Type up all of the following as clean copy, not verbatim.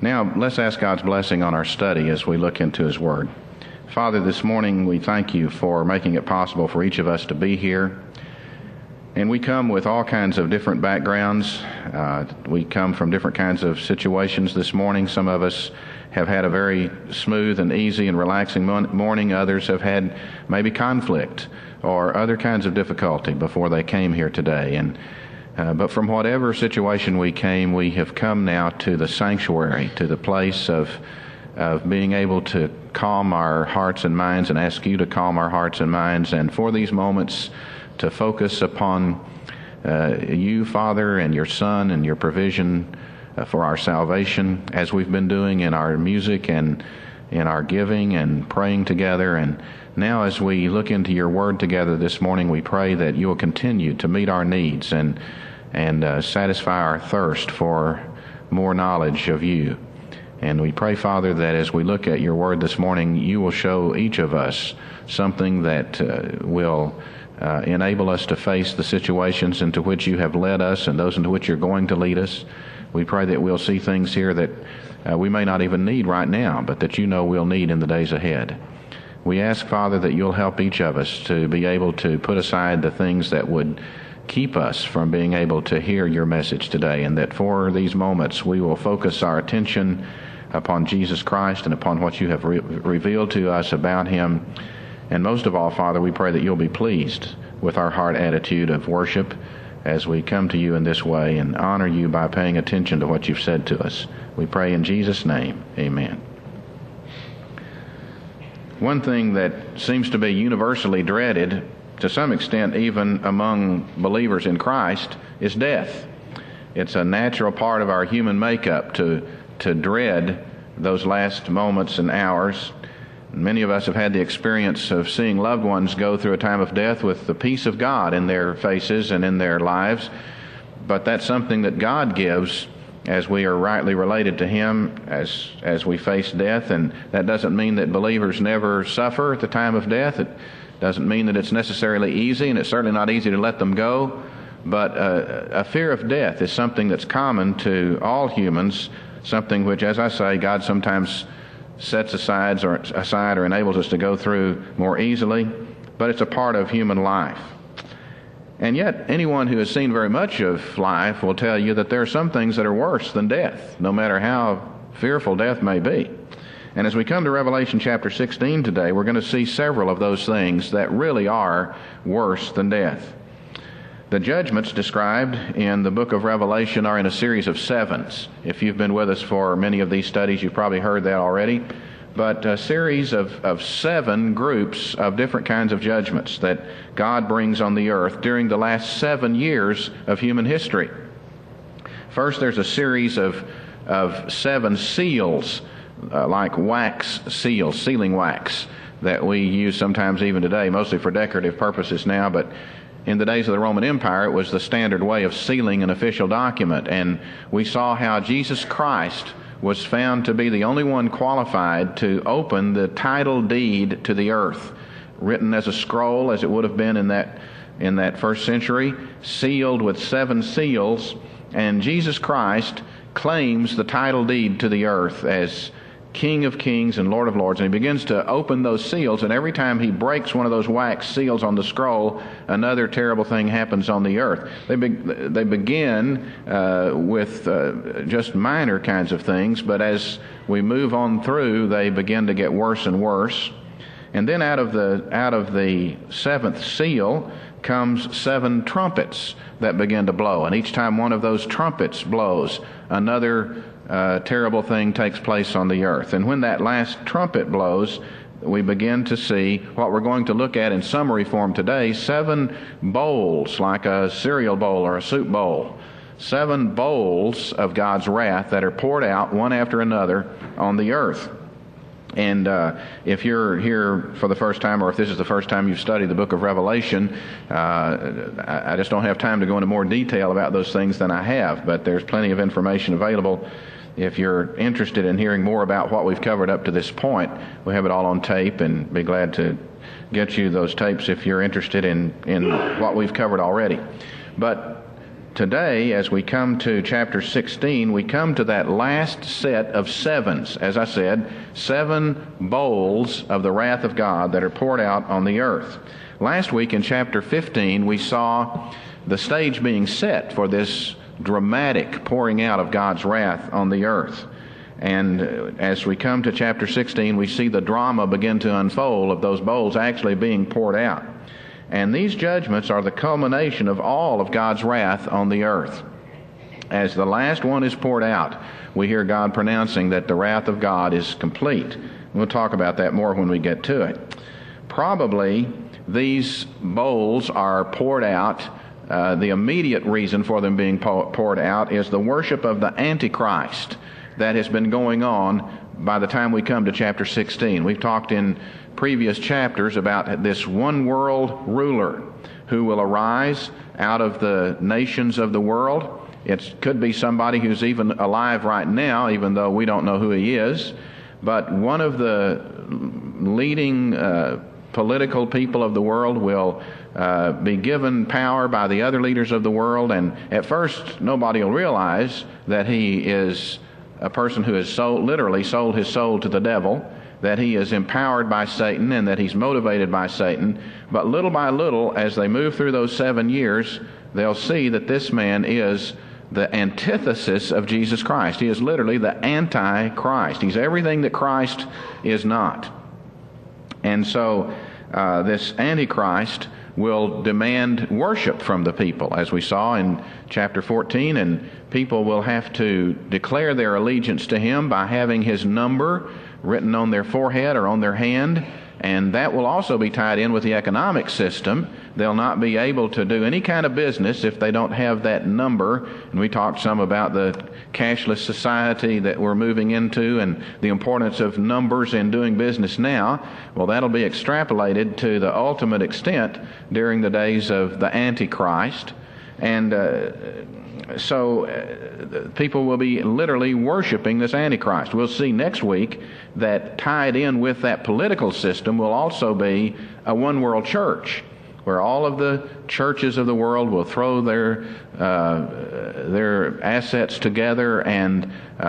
Now, let's ask God's blessing on our study as we look into His Word. Father, this morning we thank You for making it possible for each of us to be here. And we come with all kinds of different backgrounds. We come from different kinds of situations this morning. Some of us have had a very smooth and easy and relaxing morning. Others have had maybe conflict or other kinds of difficulty before they came here today. But from whatever situation we came, we have come now to the sanctuary, to the place of being able to calm our hearts and minds and ask You to calm our hearts and minds, and for these moments to focus upon You, Father, and Your Son and Your provision for our salvation, as we've been doing in our music and in our giving and praying together. And now as we look into Your Word together this morning, we pray that You will continue to meet our needs and satisfy our thirst for more knowledge of You. And we pray, Father, that as we look at Your Word this morning, You will show each of us something that will enable us to face the situations into which You have led us and those into which You're going to lead us. We pray that we'll see things here that we may not even need right now, but that You know we'll need in the days ahead. We ask, Father, that You'll help each of us to be able to put aside the things that would keep us from being able to hear Your message today, and that for these moments we will focus our attention upon Jesus Christ and upon what You have revealed to us about Him. And most of all, Father, we pray that You'll be pleased with our heart attitude of worship as we come to You in this way and honor You by paying attention to what You've said to us. We pray in Jesus' name, amen. One thing that seems to be universally dreaded, to some extent even among believers in Christ, is death. It's a natural part of our human makeup to dread those last moments and hours. Many of us have had the experience of seeing loved ones go through a time of death with the peace of God in their faces and in their lives, but that's something that God gives as we are rightly related to Him as we face death. And that doesn't mean that believers never suffer at the time of death. It doesn't mean that it's necessarily easy, and it's certainly not easy to let them go. But a fear of death is something that's common to all humans, something which, as I say, God sometimes sets aside or enables us to go through more easily, but it's a part of human life. And yet, anyone who has seen very much of life will tell you that there are some things that are worse than death, no matter how fearful death may be. And as we come to Revelation chapter 16 today, we're going to see several of those things that really are worse than death. The judgments described in the book of Revelation are in a series of sevens. If you've been with us for many of these studies, you've probably heard that already. But a series of 7 groups of different kinds of judgments that God brings on the earth during the last 7 years of human history. First, there's a series of 7 seals, like wax seals, sealing wax, that we use sometimes even today, mostly for decorative purposes now, but in the days of the Roman Empire, it was the standard way of sealing an official document. And we saw how Jesus Christ was found to be the only one qualified to open the title deed to the earth, written as a scroll, as it would have been in that first century, sealed with 7 seals. And Jesus Christ claims the title deed to the earth as King of Kings and Lord of Lords, and He begins to open those seals, and every time He breaks one of those wax seals on the scroll, another terrible thing happens on the earth. They begin with just minor kinds of things, but as we move on through, they begin to get worse and worse. And then out of the 7th seal comes 7 trumpets that begin to blow, and each time one of those trumpets blows, another terrible thing takes place on the earth. And when that last trumpet blows, we begin to see what we're going to look at in summary form today, 7 bowls, like a cereal bowl or a soup bowl. 7 bowls of God's wrath that are poured out one after another on the earth. And if you're here for the first time, or if this is the first time you've studied the book of Revelation, I just don't have time to go into more detail about those things than I have, but there's plenty of information available. If you're interested in hearing more about what we've covered up to this point, we have it all on tape, and be glad to get you those tapes if you're interested in what we've covered already. But today, as we come to chapter 16, we come to that last set of sevens. As I said, 7 bowls of the wrath of God that are poured out on the earth. Last week in chapter 15, we saw the stage being set for this dramatic pouring out of God's wrath on the earth. And as we come to chapter 16, we see the drama begin to unfold of those bowls actually being poured out. And these judgments are the culmination of all of God's wrath on the earth. As the last one is poured out, we hear God pronouncing that the wrath of God is complete. We'll talk about that more when we get to it. Probably these bowls are poured out. The immediate reason for them being poured out is the worship of the Antichrist that has been going on by the time we come to chapter 16. We've talked in previous chapters about this one world ruler who will arise out of the nations of the world. It could be somebody who's even alive right now, even though we don't know who he is. But one of the leading political people of the world will be given power by the other leaders of the world, and at first nobody will realize that he is a person who has literally sold his soul to the devil, that he is empowered by Satan and that he's motivated by Satan. But little by little, as they move through those 7 years, they'll see that this man is the antithesis of Jesus Christ. He is literally the Antichrist. He's everything that Christ is not. And so this Antichrist will demand worship from the people, as we saw in chapter 14, and people will have to declare their allegiance to him by having his number written on their forehead or on their hand, and that will also be tied in with the economic system. They'll not be able to do any kind of business if they don't have that number. And we talked some about the cashless society that we're moving into and the importance of numbers in doing business now. Well, that'll be extrapolated to the ultimate extent during the days of the Antichrist. And so people will be literally worshiping this Antichrist. We'll see next week that tied in with that political system will also be a one-world church, where all of the churches of the world will throw their assets together, and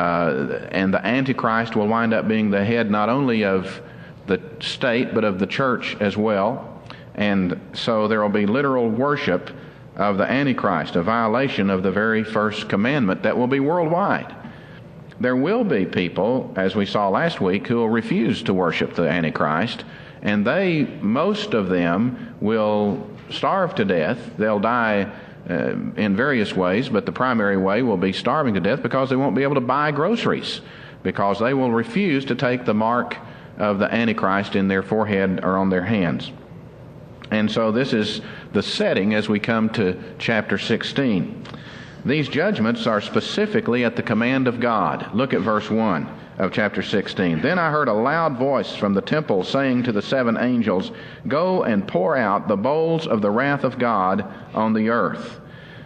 the Antichrist will wind up being the head not only of the state but of the church as well. And so there will be literal worship of the Antichrist, a violation of the very first commandment that will be worldwide. There will be people, as we saw last week, who will refuse to worship the Antichrist, and most of them will starve to death. They'll die in various ways, but the primary way will be starving to death because they won't be able to buy groceries, because they will refuse to take the mark of the Antichrist in their forehead or on their hands. And so this is the setting as we come to chapter 16. These judgments are specifically at the command of God. Look at verse 1 of chapter 16. Then I heard a loud voice from the temple saying to the 7 angels, "Go and pour out the bowls of the wrath of God on the earth."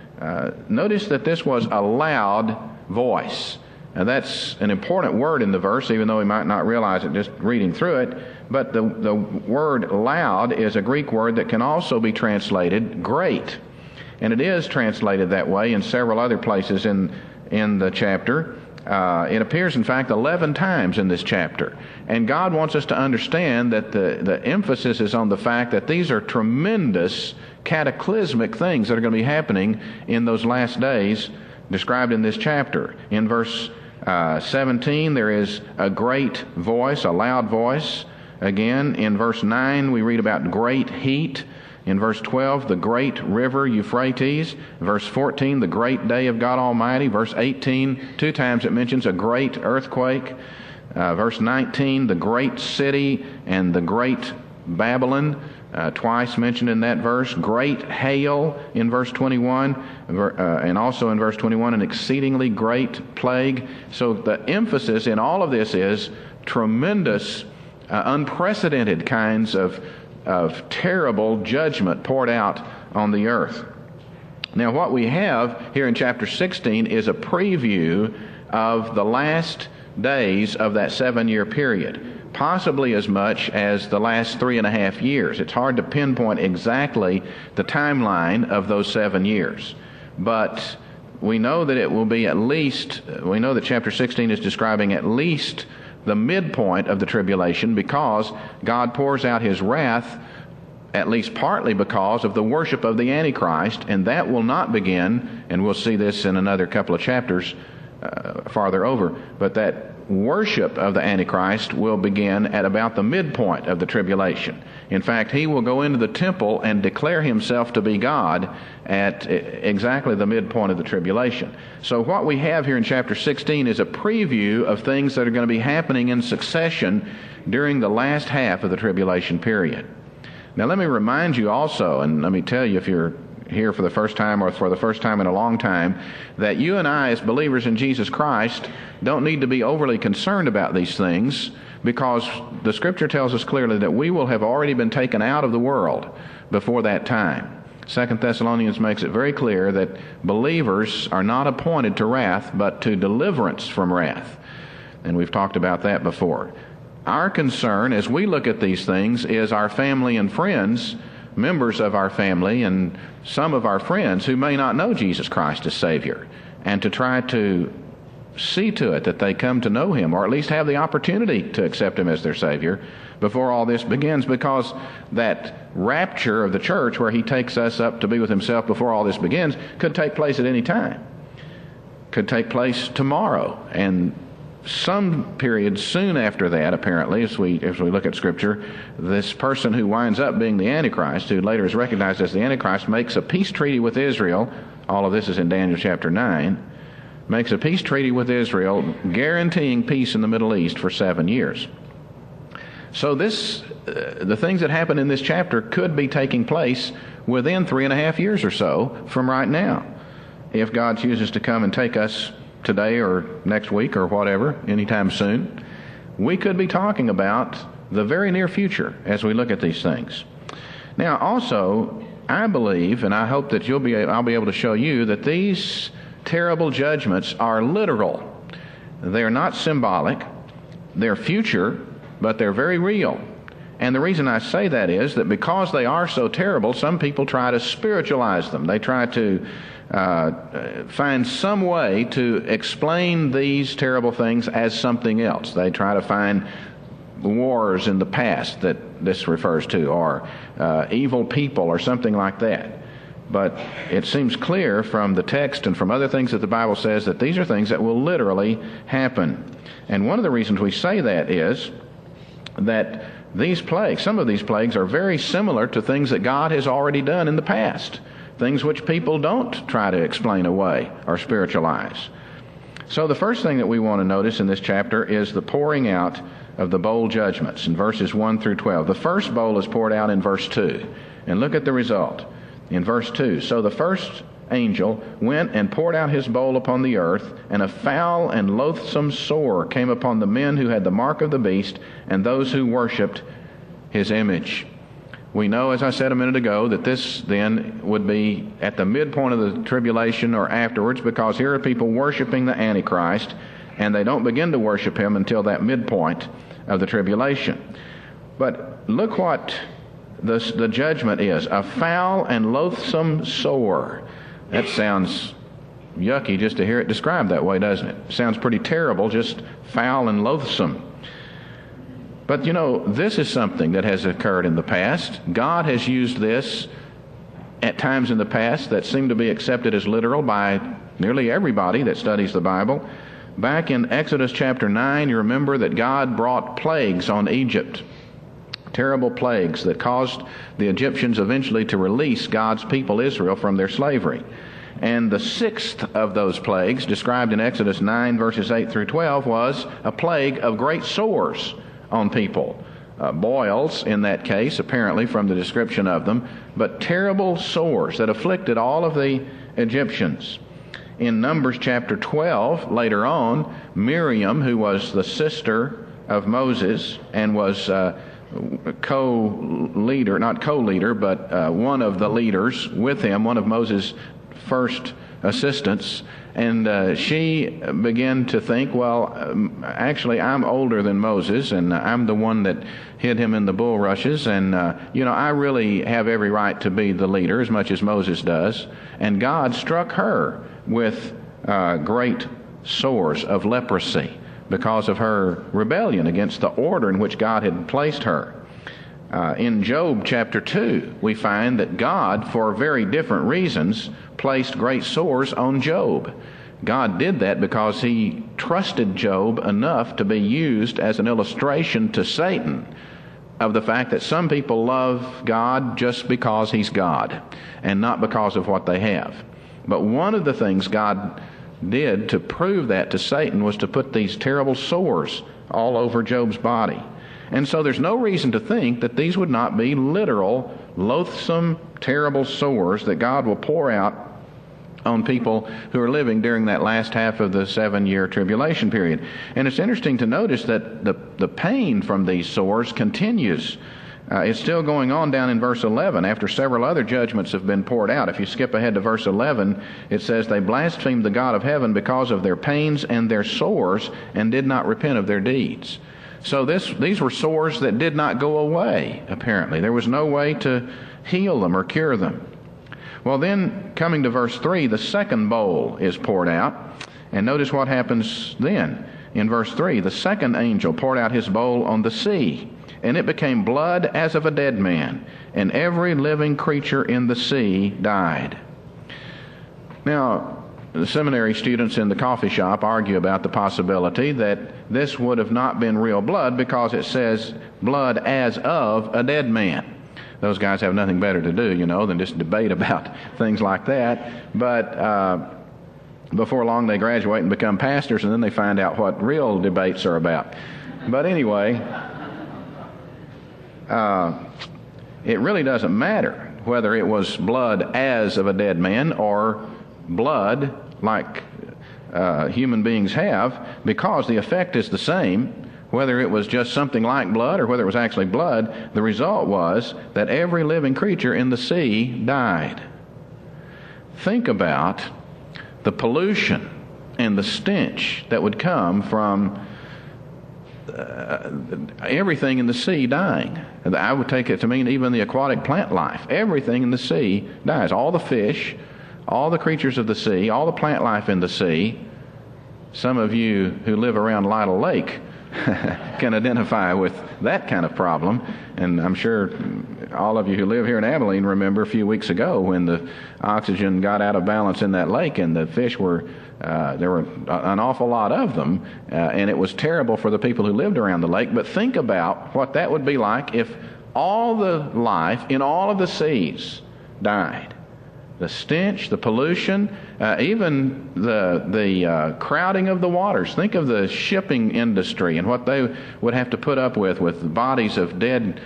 Notice that this was a loud voice. Now that's an important word in the verse, even though we might not realize it just reading through it. But the word loud is a Greek word that can also be translated great. And it is translated that way in several other places in the chapter. It appears, in fact, 11 times in this chapter. And God wants us to understand that the emphasis is on the fact that these are tremendous, cataclysmic things that are going to be happening in those last days described in this chapter. In verse 17, there is a great voice, a loud voice. Again, in verse 9, we read about great heat. In verse 12, the great river Euphrates. Verse 14, the great day of God Almighty. Verse 18, 2 times it mentions a great earthquake. Verse 19, the great city and the great Babylon. Twice mentioned in that verse. Great hail in verse 21. And also in verse 21, an exceedingly great plague. So the emphasis in all of this is tremendous, unprecedented kinds of terrible judgment poured out on the earth. Now what we have here in chapter 16 is a preview of the last days of that 7-year period, possibly as much as the last 3.5 years. It's hard to pinpoint exactly the timeline of those 7 years. but we know that it will be at least, we know that chapter 16 is describing at least the midpoint of the tribulation, because God pours out his wrath at least partly because of the worship of the Antichrist, and that will not begin, and we'll see this in another couple of chapters farther over, but that worship of the Antichrist will begin at about the midpoint of the tribulation. In fact, he will go into the temple and declare himself to be God at exactly the midpoint of the tribulation. So what we have here in chapter 16 is a preview of things that are going to be happening in succession during the last half of the tribulation period. Now let me remind you also, and let me tell you if you're here for the first time or for the first time in a long time, that you and I as believers in Jesus Christ don't need to be overly concerned about these things, because the Scripture tells us clearly that we will have already been taken out of the world before that time. 2 Thessalonians makes it very clear that believers are not appointed to wrath, but to deliverance from wrath. And we've talked about that before. Our concern as we look at these things is our family and friends, members of our family and some of our friends who may not know Jesus Christ as Savior, and to try to see to it that they come to know him, or at least have the opportunity to accept him as their Savior before all this begins, because that rapture of the church, where he takes us up to be with himself before all this begins, could take place at any time. Could take place tomorrow, and some period soon after that, apparently, as we look at Scripture, this person who winds up being the Antichrist, who later is recognized as the Antichrist, makes a peace treaty with Israel. All of this is in Daniel chapter 9. Makes a peace treaty with Israel, guaranteeing peace in the Middle East for 7 years. So the things that happen in this chapter could be taking place within 3.5 years or so from right now, if God chooses to come and take us today or next week or whatever, anytime soon. We could be talking about the very near future as we look at these things. Now, also, I believe, and I hope that I'll be able to show you, that these terrible judgments are literal. They're not symbolic. They're future, but they're very real. And the reason I say that is that because they are so terrible, some people try to spiritualize them. They try to find some way to explain these terrible things as something else. They try to find wars in the past that this refers to, or evil people or something like that. But it seems clear from the text and from other things that the Bible says that these are things that will literally happen. And one of the reasons we say that is that these plagues, some of these plagues, are very similar to things that God has already done in the past, things which people don't try to explain away or spiritualize. So the first thing that we want to notice in this chapter is the pouring out of the bowl judgments in verses 1 through 12. The first bowl is poured out in verse 2. And look at the result. In verse 2, so the first angel went and poured out his bowl upon the earth, and a foul and loathsome sore came upon the men who had the mark of the beast and those who worshipped his image. We know, as I said a minute ago, that this then would be at the midpoint of the tribulation or afterwards, because here are people worshiping the Antichrist, and they don't begin to worship him until that midpoint of the tribulation. But look what the judgment is: a foul and loathsome sore. That sounds yucky just to hear it described that way, doesn't it? Sounds pretty terrible, just foul and loathsome. But you know, this is something that has occurred in the past. God has used this at times in the past that seem to be accepted as literal by nearly everybody that studies the Bible. Back in Exodus chapter 9, you remember that God brought plagues on Egypt. Terrible plagues that caused the Egyptians eventually to release God's people Israel from their slavery. And the sixth of those plagues, described in Exodus 9 verses 8 through 12, was a plague of great sores on people. Boils, in that case, apparently from the description of them, but terrible sores that afflicted all of the Egyptians. In Numbers chapter 12, later on, Miriam, who was the sister of Moses and was co-leader, not co-leader, but one of the leaders with him, one of Moses' first assistants, And she began to think, well, actually, I'm older than Moses, and I'm the one that hid him in the bulrushes, and, I really have every right to be the leader as much as Moses does. And God struck her with great sores of leprosy because of her rebellion against the order in which God had placed her. In Job chapter 2, we find that God, for very different reasons, placed great sores on Job. God did that because he trusted Job enough to be used as an illustration to Satan of the fact that some people love God just because he's God and not because of what they have. But one of the things God did to prove that to Satan was to put these terrible sores all over Job's body. And so there's no reason to think that these would not be literal, loathsome, terrible sores that God will pour out on people who are living during that last half of the 7-year tribulation period. And it's interesting to notice that the pain from these sores continues. It's still going on down in verse 11 after several other judgments have been poured out. If you skip ahead to verse 11, it says, "They blasphemed the God of heaven because of their pains and their sores and did not repent of their deeds." So these were sores that did not go away, apparently. There was no way to heal them or cure them. Well, then, coming to verse 3, the second bowl is poured out. And notice what happens then. In verse 3, the second angel poured out his bowl on the sea, and it became blood as of a dead man, and every living creature in the sea died. Now, the seminary students in the coffee shop argue about the possibility that this would have not been real blood because it says blood as of a dead man. Those guys have nothing better to do, than just debate about things like that. But before long they graduate and become pastors, and then they find out what real debates are about. But anyway, it really doesn't matter whether it was blood as of a dead man or blood like human beings have, because the effect is the same. Whether it was just something like blood or whether it was actually blood, the result was that every living creature in the sea died. Think about the pollution and the stench that would come from everything in the sea dying. I would take it to mean even the aquatic plant life. Everything in the sea dies. All the fish, all the creatures of the sea, all the plant life in the sea. Some of you who live around Lytle Lake can identify with that kind of problem. And I'm sure all of you who live here in Abilene remember a few weeks ago when the oxygen got out of balance in that lake and the fish were, there were an awful lot of them, and it was terrible for the people who lived around the lake. But think about what that would be like if all the life in all of the seas died. The stench, the pollution, even the crowding of the waters. Think of the shipping industry and what they would have to put up with bodies of dead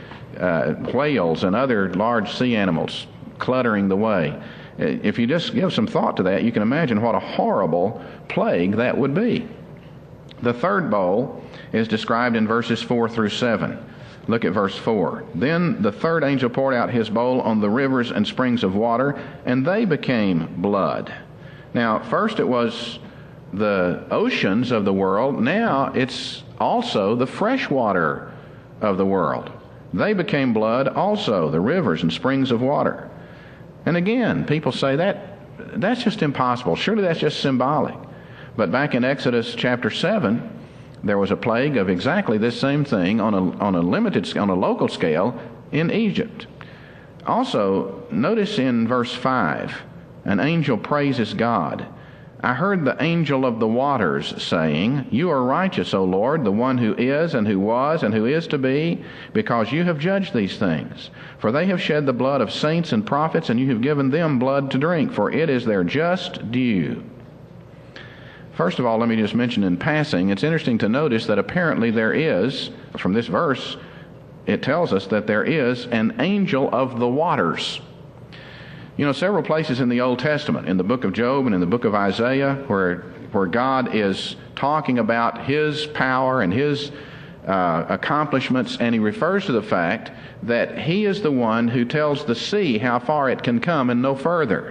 whales and other large sea animals cluttering the way. If you just give some thought to that, you can imagine what a horrible plague that would be. The third bowl is described in verses 4 through 7. Look at verse 4. Then the third angel poured out his bowl on the rivers and springs of water, and they became blood. Now, first it was the oceans of the world. Now it's also the fresh water of the world. They became blood also, the rivers and springs of water. And again, people say that's just impossible. Surely that's just symbolic. But back in Exodus chapter 7, there was a plague of exactly this same thing on a local scale in Egypt. Also, notice in verse 5, an angel praises God. I heard the angel of the waters saying, "You are righteous, O Lord, the one who is and who was and who is to be, because you have judged these things. For they have shed the blood of saints and prophets, and you have given them blood to drink, for it is their just due." First of all, let me just mention in passing, it's interesting to notice that apparently there is, from this verse, it tells us that there is an angel of the waters. Several places in the Old Testament, in the book of Job and in the book of Isaiah, where God is talking about his power and his accomplishments, and he refers to the fact that he is the one who tells the sea how far it can come and no further.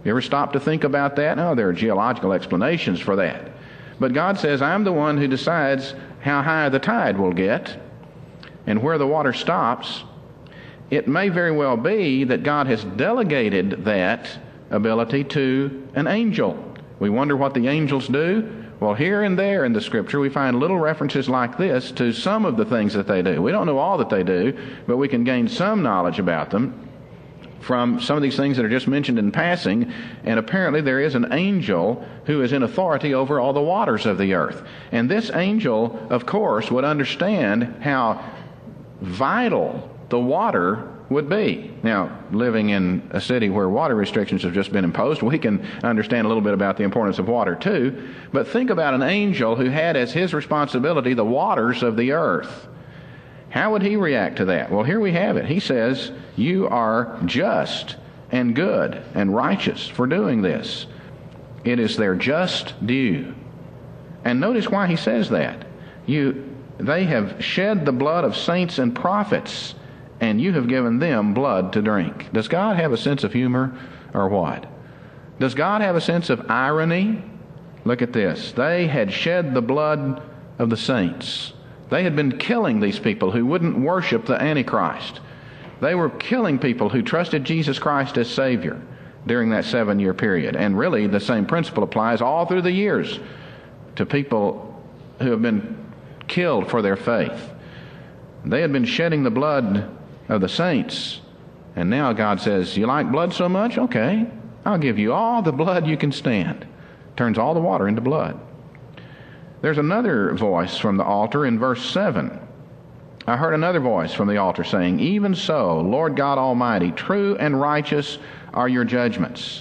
You ever stop to think about that? No, there are geological explanations for that. But God says, I'm the one who decides how high the tide will get and where the water stops. It may very well be that God has delegated that ability to an angel. We wonder what the angels do. Well, here and there in the Scripture, we find little references like this to some of the things that they do. We don't know all that they do, but we can gain some knowledge about them from some of these things that are just mentioned in passing. And apparently there is an angel who is in authority over all the waters of the earth. And this angel, of course, would understand how vital the water would be. Now, living in a city where water restrictions have just been imposed, we can understand a little bit about the importance of water too. But think about an angel who had as his responsibility the waters of the earth. How would he react to that? Well, here we have it. He says, you are just and good and righteous for doing this. It is their just due. And notice why he says that. They have shed the blood of saints and prophets, and you have given them blood to drink. Does God have a sense of humor or what? Does God have a sense of irony? Look at this. They had shed the blood of the saints. They had been killing these people who wouldn't worship the Antichrist. They were killing people who trusted Jesus Christ as Savior during that 7-year period. And really, the same principle applies all through the years to people who have been killed for their faith. They had been shedding the blood of the saints. And now God says, you like blood so much? Okay, I'll give you all the blood you can stand. Turns all the water into blood. There's another voice from the altar in verse 7. I heard another voice from the altar saying, even so, Lord God Almighty, true and righteous are your judgments.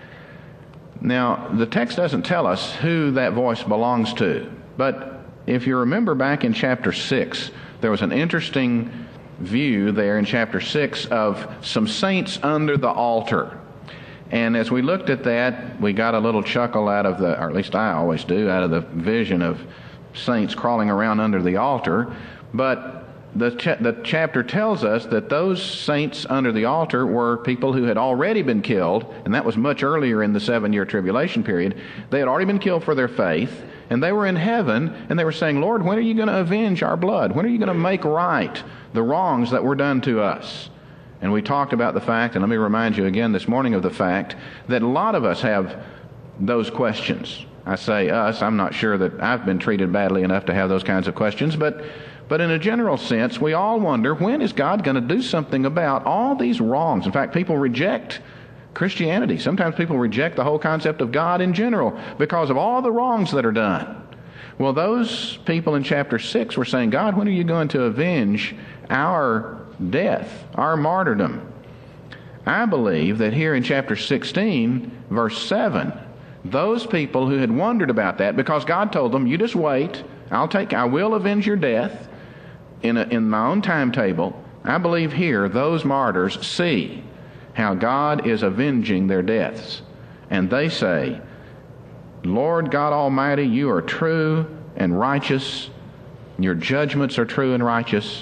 Now, the text doesn't tell us who that voice belongs to. But if you remember back in chapter 6, there was an interesting view there in chapter 6 of some saints under the altar. And as we looked at that, we got a little chuckle out of or at least I always do, out of the vision of saints crawling around under the altar. But the chapter tells us that those saints under the altar were people who had already been killed, and that was much earlier in the 7-year tribulation period. They had already been killed for their faith, and they were in heaven, and they were saying, Lord, when are you going to avenge our blood? When are you going to make right the wrongs that were done to us? And we talked about the fact, and let me remind you again this morning of the fact, that a lot of us have those questions. I say us, I'm not sure that I've been treated badly enough to have those kinds of questions, but in a general sense, we all wonder, when is God going to do something about all these wrongs? In fact, people reject Christianity. Sometimes people reject the whole concept of God in general because of all the wrongs that are done. Well, those people in chapter 6 were saying, God, when are you going to avenge our death, our martyrdom? I believe that here in chapter 16, verse 7, those people who had wondered about that, because God told them, you just wait, I will avenge your death in my own timetable. I believe here those martyrs see how God is avenging their deaths. And they say, Lord God Almighty, you are true and righteous. Your judgments are true and righteous.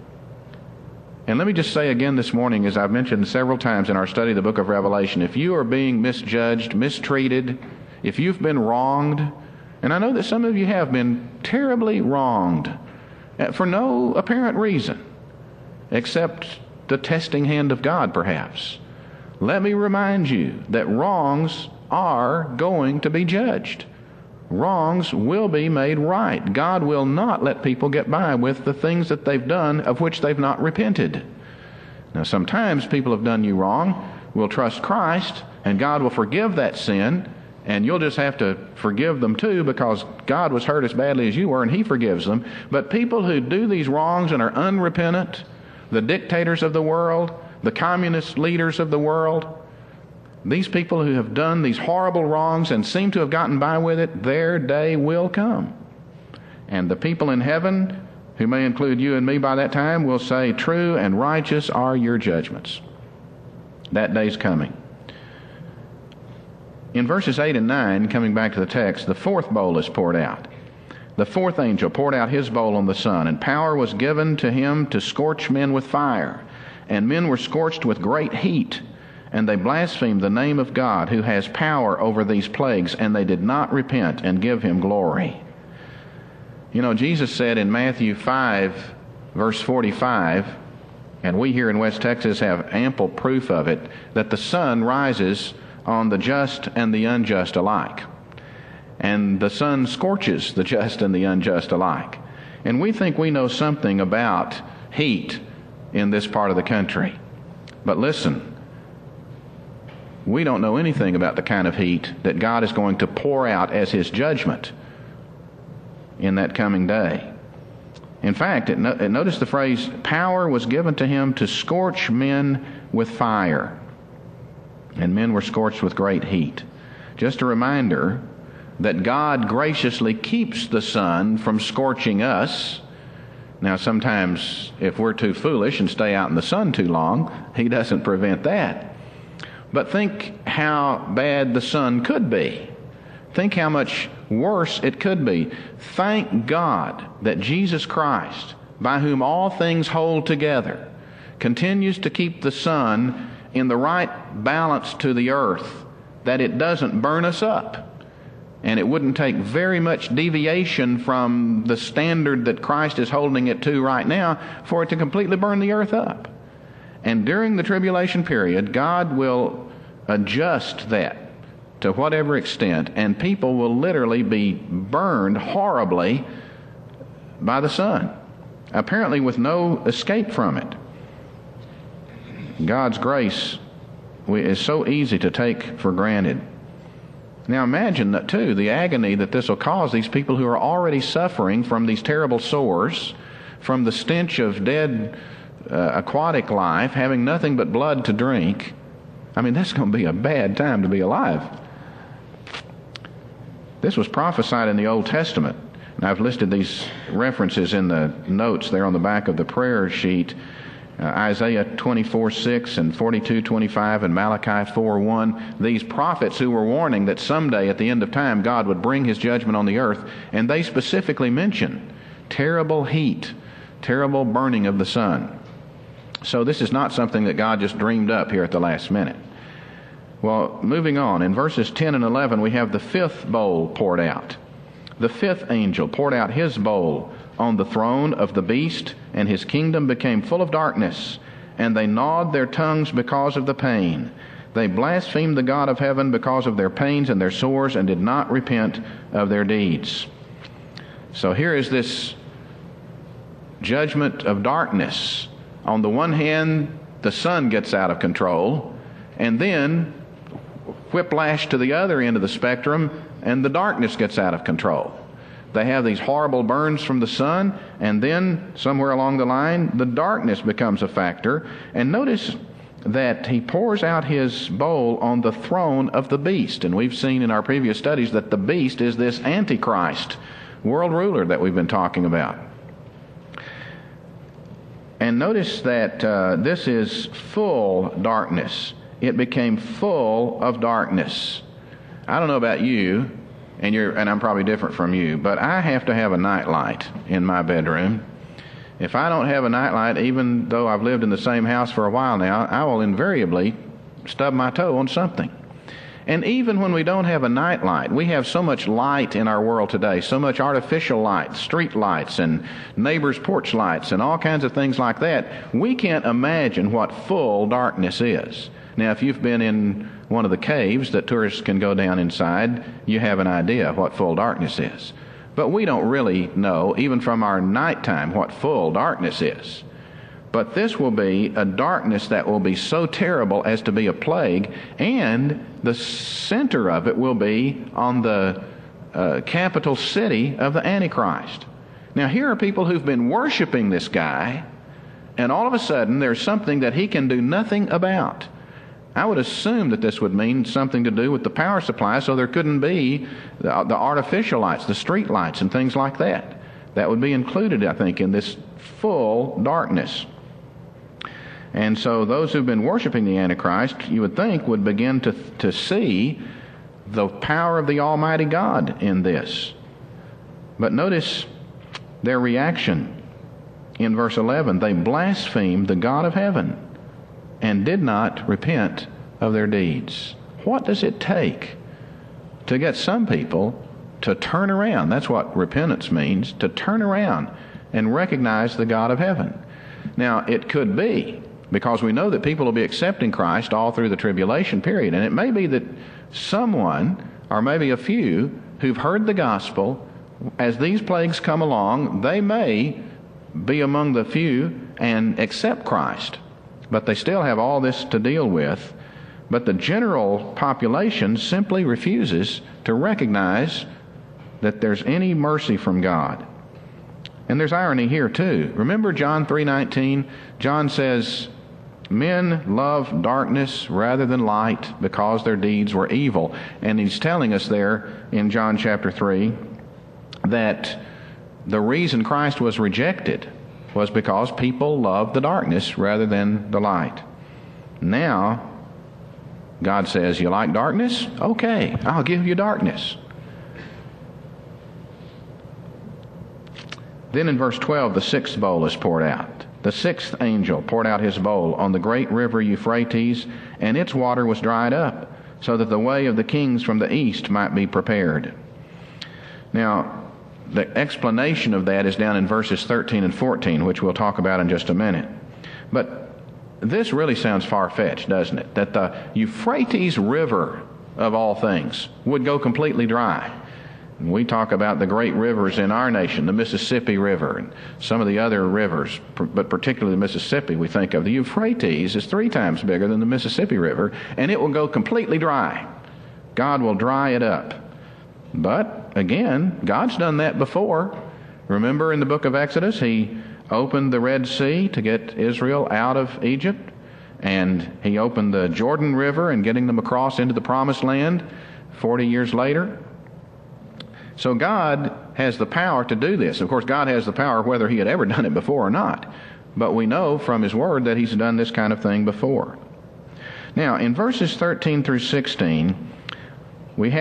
And let me just say again this morning, as I've mentioned several times in our study of the book of Revelation, if you are being misjudged, mistreated, if you've been wronged, and I know that some of you have been terribly wronged for no apparent reason, except the testing hand of God perhaps, let me remind you that wrongs are going to be judged. Wrongs will be made right. God will not let people get by with the things that they've done of which they've not repented. Now, sometimes people have done you wrong, will trust Christ, and God will forgive that sin, and you'll just have to forgive them too, because God was hurt as badly as you were, and He forgives them. But people who do these wrongs and are unrepentant, the dictators of the world, the communist leaders of the world, these people who have done these horrible wrongs and seem to have gotten by with it, their day will come. And the people in heaven, who may include you and me by that time, will say, true and righteous are your judgments. That day's coming. In verses 8 and 9, coming back to the text, the fourth bowl is poured out. The fourth angel poured out his bowl on the sun, and power was given to him to scorch men with fire. And men were scorched with great heat. and they blasphemed the name of God who has power over these plagues, and they did not repent and give him glory. You know, Jesus said in Matthew 5, verse 45, and we here in West Texas have ample proof of it, that the sun rises on the just and the unjust alike. And the sun scorches the just and the unjust alike. And we think we know something about heat in this part of the country. But listen, we don't know anything about the kind of heat that God is going to pour out as his judgment in that coming day. In fact, notice the phrase, power was given to him to scorch men with fire. And men were scorched with great heat. Just a reminder that God graciously keeps the sun from scorching us. Now, sometimes if we're too foolish and stay out in the sun too long, he doesn't prevent that. But think how bad the sun could be. Think how much worse it could be. Thank God that Jesus Christ, by whom all things hold together, continues to keep the sun in the right balance to the earth, that it doesn't burn us up. And it wouldn't take very much deviation from the standard that Christ is holding it to right now for it to completely burn the earth up. And during the tribulation period, God will adjust that to whatever extent, and people will literally be burned horribly by the sun, apparently with no escape from it. God's grace is so easy to take for granted. Now imagine that too, the agony that this will cause these people who are already suffering from these terrible sores, from the stench of dead aquatic life, having nothing but blood to drink. I mean, that's going to be a bad time to be alive. This was prophesied in the Old Testament. And I've listed these references in the notes there on the back of the prayer sheet. Isaiah 24:6 and 42:25 and Malachi 4:1. These prophets who were warning that someday at the end of time God would bring his judgment on the earth, and they specifically mention terrible heat, terrible burning of the sun. So this is not something that God just dreamed up here at the last minute. Well, moving on, in verses 10 and 11 we have the fifth bowl poured out. The fifth angel poured out his bowl on the throne of the beast, and his kingdom became full of darkness, and they gnawed their tongues because of the pain. They blasphemed the God of heaven because of their pains and their sores, and did not repent of their deeds. So here is this judgment of darkness. On the one hand, the sun gets out of control, and then whiplash to the other end of the spectrum, and the darkness gets out of control. They have these horrible burns from the sun, and then somewhere along the line, the darkness becomes a factor. And notice that he pours out his bowl on the throne of the beast. And we've seen in our previous studies that the beast is this Antichrist, world ruler that we've been talking about. And notice that this is full darkness. It became full of darkness. I don't know about you, and I'm probably different from you, but I have to have a nightlight in my bedroom. If I don't have a nightlight, even though I've lived in the same house for a while now, I will invariably stub my toe on something. And even when we don't have a nightlight, we have so much light in our world today, so much artificial light, street lights and neighbors' porch lights and all kinds of things like that, we can't imagine what full darkness is. Now, if you've been in one of the caves that tourists can go down inside, you have an idea of what full darkness is. But we don't really know, even from our nighttime, what full darkness is. But this will be a darkness that will be so terrible as to be a plague, and the center of it will be on the capital city of the Antichrist. Now, here are people who've been worshiping this guy, and all of a sudden there's something that he can do nothing about. I would assume that this would mean something to do with the power supply, so there couldn't be the artificial lights, the street lights, and things like that. That would be included, I think, in this full darkness. And so those who've been worshiping the Antichrist, you would think, would begin to see the power of the Almighty God in this. But notice their reaction in verse 11. They blasphemed the God of heaven and did not repent of their deeds. What does it take to get some people to turn around? That's what repentance means, to turn around and recognize the God of heaven. Now, it could be, because we know that people will be accepting Christ all through the tribulation period, and it may be that someone, or maybe a few, who've heard the gospel, as these plagues come along, they may be among the few and accept Christ. But they still have all this to deal with. But the general population simply refuses to recognize that there's any mercy from God. And there's irony here too. Remember John 3:19? John says, men love darkness rather than light because their deeds were evil. And he's telling us there in John chapter 3 that the reason Christ was rejected was because people loved the darkness rather than the light. Now, God says, you like darkness? Okay, I'll give you darkness. Then in verse 12, the sixth bowl is poured out. The sixth angel poured out his bowl on the great river Euphrates, and its water was dried up, so that the way of the kings from the east might be prepared. Now, the explanation of that is down in verses 13 and 14, which we'll talk about in just a minute. But this really sounds far-fetched, doesn't it? That the Euphrates River, of all things, would go completely dry. We talk about the great rivers in our nation, the Mississippi River and some of the other rivers, but particularly the Mississippi we think of. The Euphrates is 3 times bigger than the Mississippi River, and it will go completely dry. God will dry it up. But, again, God's done that before. Remember in the book of Exodus, He opened the Red Sea to get Israel out of Egypt, and He opened the Jordan River and getting them across into the Promised Land 40 years later. So God has the power to do this. Of course, God has the power whether He had ever done it before or not. But we know from His Word that He's done this kind of thing before. Now, in verses 13 through 16, we've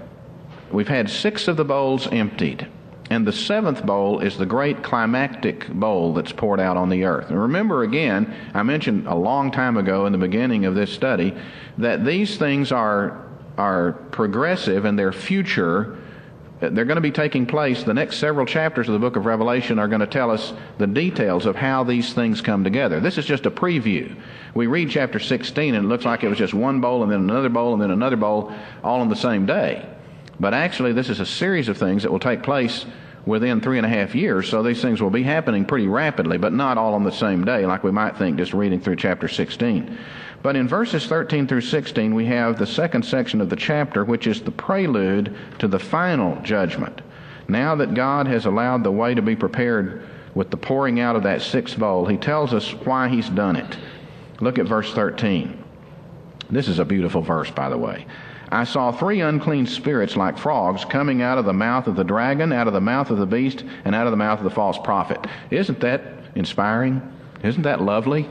had 6 of the bowls emptied. And the 7th bowl is the great climactic bowl that's poured out on the earth. And remember again, I mentioned a long time ago in the beginning of this study, that these things are progressive and they're future. They're going to be taking place. The next several chapters of the book of Revelation are going to tell us the details of how these things come together. This is just a preview. We read chapter 16 and it looks like it was just one bowl and then another bowl and then another bowl all on the same day. But actually this is a series of things that will take place within 3.5 years, so these things will be happening pretty rapidly, but not all on the same day like we might think just reading through chapter 16. But in verses 13 through 16, we have the second section of the chapter, which is the prelude to the final judgment. Now that God has allowed the way to be prepared with the pouring out of that 6th bowl, He tells us why He's done it. Look at verse 13. This is a beautiful verse, by the way. I saw 3 unclean spirits like frogs coming out of the mouth of the dragon, out of the mouth of the beast, and out of the mouth of the false prophet. Isn't that inspiring? Isn't that lovely?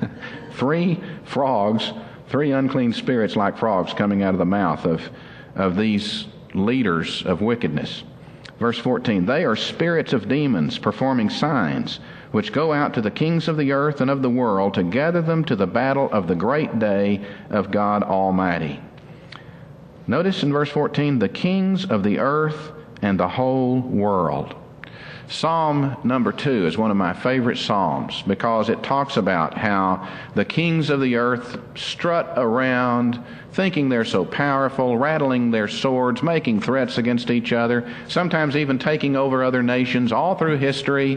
3 frogs, 3 unclean spirits like frogs coming out of the mouth of these leaders of wickedness. Verse 14, they are spirits of demons performing signs, which go out to the kings of the earth and of the world to gather them to the battle of the great day of God Almighty. Notice in verse 14, the kings of the earth and the whole world. Psalm number 2 is one of my favorite psalms because it talks about how the kings of the earth strut around thinking they're so powerful, rattling their swords, making threats against each other, sometimes even taking over other nations all through history.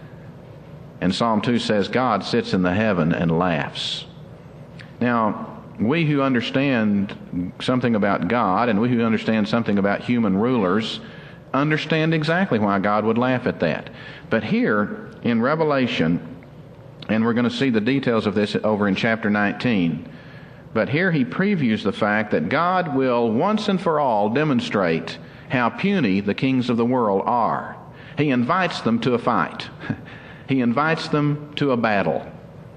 And Psalm 2 says God sits in the heaven and laughs. Now, we who understand something about God and we who understand something about human rulers understand exactly why God would laugh at that. But here in Revelation, and we're going to see the details of this over in chapter 19, but here He previews the fact that God will once and for all demonstrate how puny the kings of the world are. He invites them to a fight. He invites them to a battle.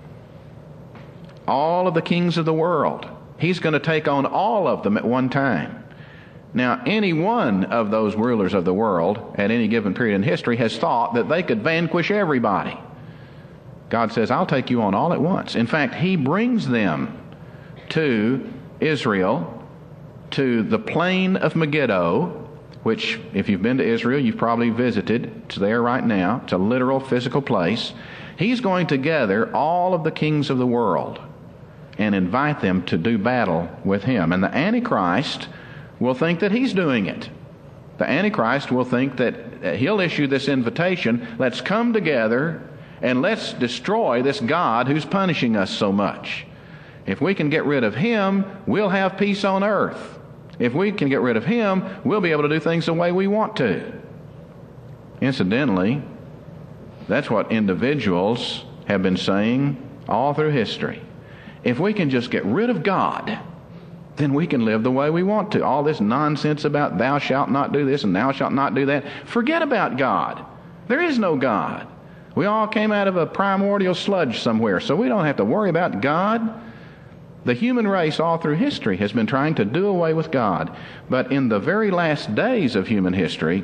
All of the kings of the world. He's going to take on all of them at one time. Now, any one of those rulers of the world at any given period in history has thought that they could vanquish everybody. God says, I'll take you on all at once. In fact, He brings them to Israel to the plain of Megiddo, which, if you've been to Israel, you've probably visited. It's there right now. It's a literal physical place. He's going to gather all of the kings of the world and invite them to do battle with him. And the Antichrist will think that he's doing it. The Antichrist will think that he'll issue this invitation, let's come together and let's destroy this God who's punishing us so much. If we can get rid of him, we'll have peace on earth. If we can get rid of him, we'll be able to do things the way we want to. Incidentally, that's what individuals have been saying all through history. If we can just get rid of God, then we can live the way we want to. All this nonsense about thou shalt not do this and thou shalt not do that. Forget about God. There is no God. We all came out of a primordial sludge somewhere, so we don't have to worry about God. The human race all through history has been trying to do away with God. But in the very last days of human history,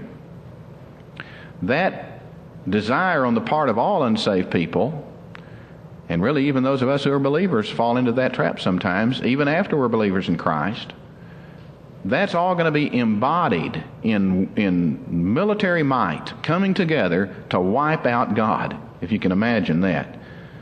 that desire on the part of all unsaved people, and really even those of us who are believers fall into that trap sometimes, even after we're believers in Christ, that's all going to be embodied in military might coming together to wipe out God, if you can imagine that.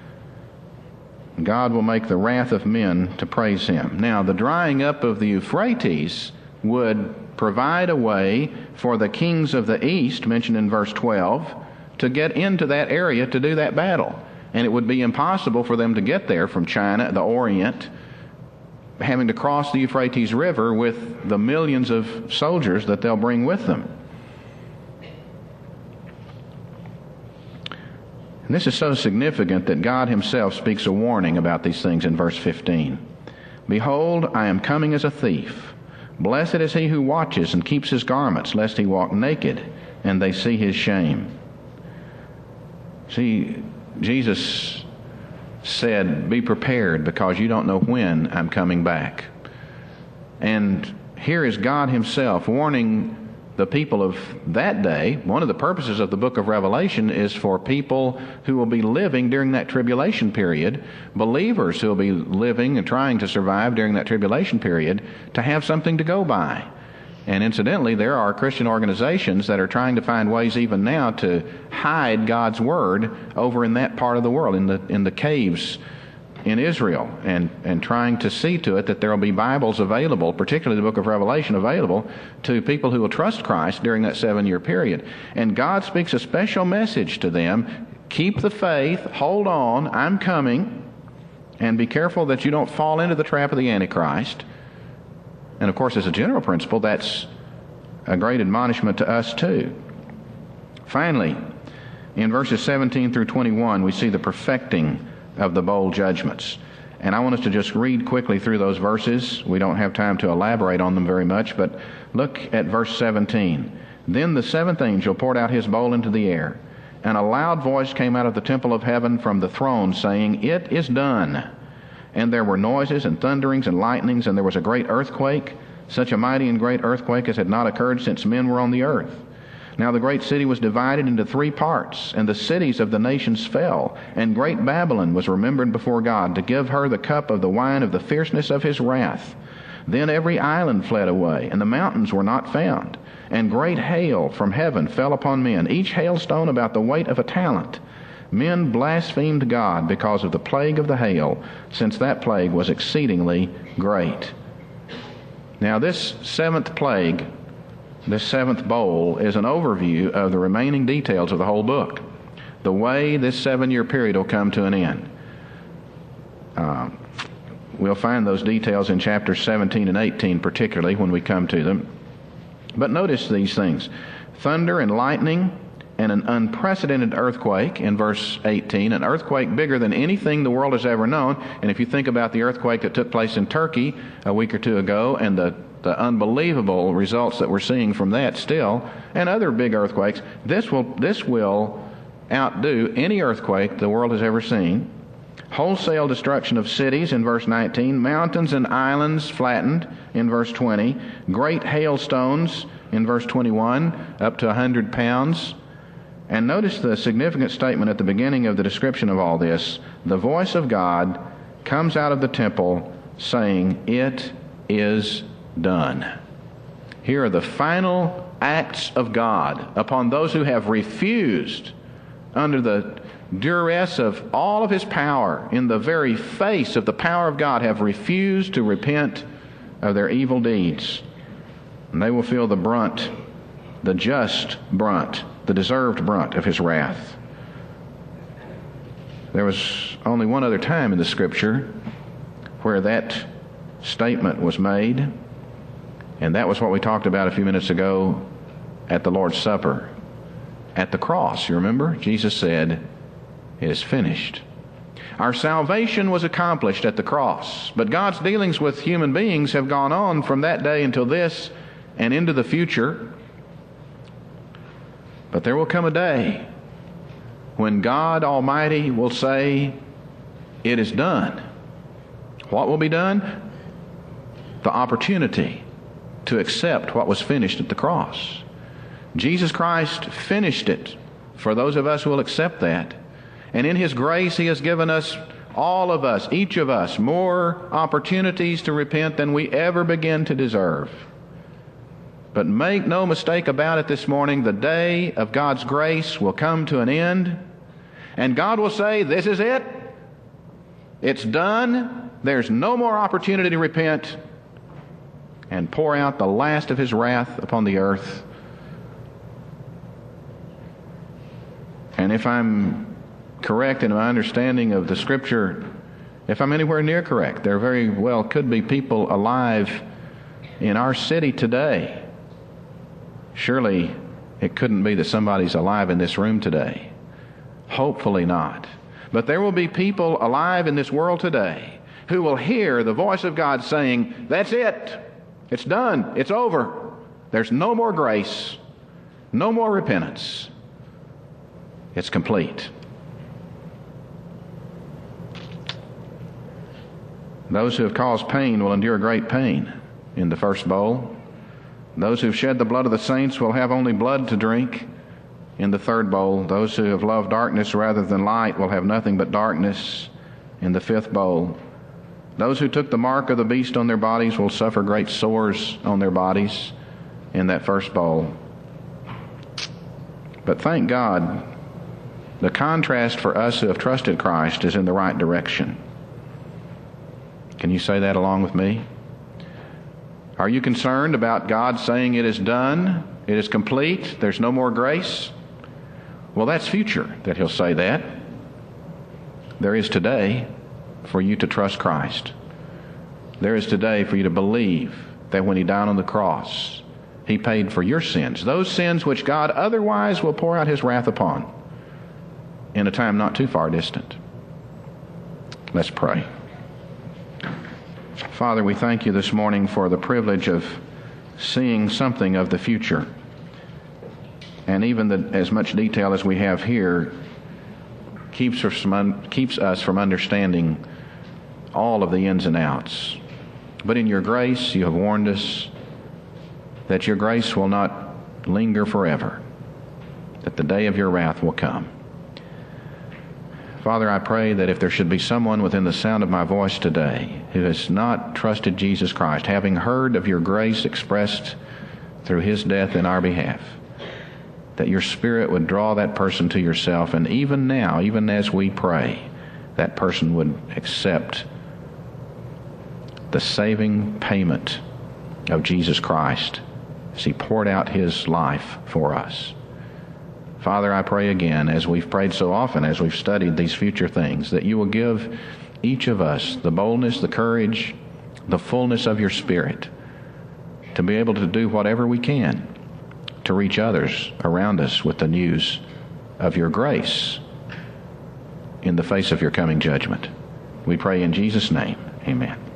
God will make the wrath of men to praise him. Now, the drying up of the Euphrates would provide a way for the kings of the east, mentioned in verse 12, to get into that area to do that battle. And it would be impossible for them to get there from China, the Orient, having to cross the Euphrates River with the millions of soldiers that they'll bring with them. And this is so significant that God himself speaks a warning about these things in verse 15. Behold, I am coming as a thief. Blessed is he who watches and keeps his garments, lest he walk naked, and they see his shame. See, Jesus said, be prepared, because you don't know when I'm coming back. And here is God himself warning the people of that day. One of the purposes of the book of Revelation is for people who will be living during that tribulation period, believers who will be living and trying to survive during that tribulation period, to have something to go by. And incidentally, there are Christian organizations that are trying to find ways even now to hide God's Word over in that part of the world, in the caves in Israel, and trying to see to it that there will be Bibles available, particularly the book of Revelation, available to people who will trust Christ during that 7-year period. And God speaks a special message to them. Keep the faith, hold on, I'm coming, and be careful that you don't fall into the trap of the Antichrist. And of course, as a general principle, that's a great admonishment to us too. Finally, in verses 17 through 21, we see the perfecting of the bowl judgments. And I want us to just read quickly through those verses. We don't have time to elaborate on them very much, but look at verse 17. Then the seventh angel poured out his bowl into the air, and a loud voice came out of the temple of heaven from the throne, saying, It is done. And there were noises and thunderings and lightnings, and there was a great earthquake, such a mighty and great earthquake as had not occurred since men were on the earth. Now the great city was divided into 3 parts, and the cities of the nations fell, and great Babylon was remembered before God, to give her the cup of the wine of the fierceness of his wrath. Then every island fled away, and the mountains were not found. And great hail from heaven fell upon men, each hailstone about the weight of a talent. Men blasphemed God because of the plague of the hail, since that plague was exceedingly great. Now this 7th plague, this 7th bowl, is an overview of the remaining details of the whole book. The way this 7-year period will come to an end. We'll find those details in chapters 17 and 18 particularly when we come to them. But notice these things. Thunder and lightning and an unprecedented earthquake in verse 18, an earthquake bigger than anything the world has ever known. And if you think about the earthquake that took place in Turkey a week or two ago, and the unbelievable results that we're seeing from that still, and other big earthquakes, this will outdo any earthquake the world has ever seen. Wholesale destruction of cities in verse 19, mountains and islands flattened in verse 20, great hailstones in verse 21, up to 100 pounds. And notice the significant statement at the beginning of the description of all this. The voice of God comes out of the temple saying, It is done. Here are the final acts of God upon those who have refused, under the duress of all of His power, in the very face of the power of God, have refused to repent of their evil deeds. And they will feel the brunt, the just brunt, the deserved brunt of His wrath. There was only one other time in the Scripture where that statement was made, and that was what we talked about a few minutes ago at the Lord's Supper. At the cross, you remember? Jesus said, "It is finished." Our salvation was accomplished at the cross, but God's dealings with human beings have gone on from that day until this and into the future. But there will come a day when God Almighty will say, "It is done." What will be done? The opportunity to accept what was finished at the cross. Jesus Christ finished it for those of us who will accept that. And in His grace, He has given us, all of us, each of us, more opportunities to repent than we ever begin to deserve. But make no mistake about it this morning, the day of God's grace will come to an end, and God will say, "This is it. It's done. There's no more opportunity to repent," and pour out the last of His wrath upon the earth. And if I'm correct in my understanding of the Scripture, if I'm anywhere near correct, there very well could be people alive in our city today. Surely it couldn't be that somebody's alive in this room today. Hopefully not. But there will be people alive in this world today who will hear the voice of God saying, "That's it. It's done. It's over. There's no more grace. No more repentance. It's complete." Those who have caused pain will endure great pain in the first bowl. Those who have shed the blood of the saints will have only blood to drink in the third bowl. Those who have loved darkness rather than light will have nothing but darkness in the fifth bowl. Those who took the mark of the beast on their bodies will suffer great sores on their bodies in that first bowl. But thank God, the contrast for us who have trusted Christ is in the right direction. Can you say that along with me? Are you concerned about God saying it is done, it is complete, there's no more grace? Well, that's future that He'll say that. There is today for you to trust Christ. There is today for you to believe that when He died on the cross, He paid for your sins, those sins which God otherwise will pour out His wrath upon in a time not too far distant. Let's pray. Father, we thank You this morning for the privilege of seeing something of the future. And even as much detail as we have here keeps us from understanding all of the ins and outs. But in Your grace, You have warned us that Your grace will not linger forever, that the day of Your wrath will come. Father, I pray that if there should be someone within the sound of my voice today who has not trusted Jesus Christ, having heard of Your grace expressed through His death in our behalf, that Your Spirit would draw that person to Yourself, and even now, even as we pray, that person would accept the saving payment of Jesus Christ as He poured out His life for us. Father, I pray again, as we've prayed so often, as we've studied these future things, that You will give each of us the boldness, the courage, the fullness of Your Spirit to be able to do whatever we can to reach others around us with the news of Your grace in the face of Your coming judgment. We pray in Jesus' name. Amen.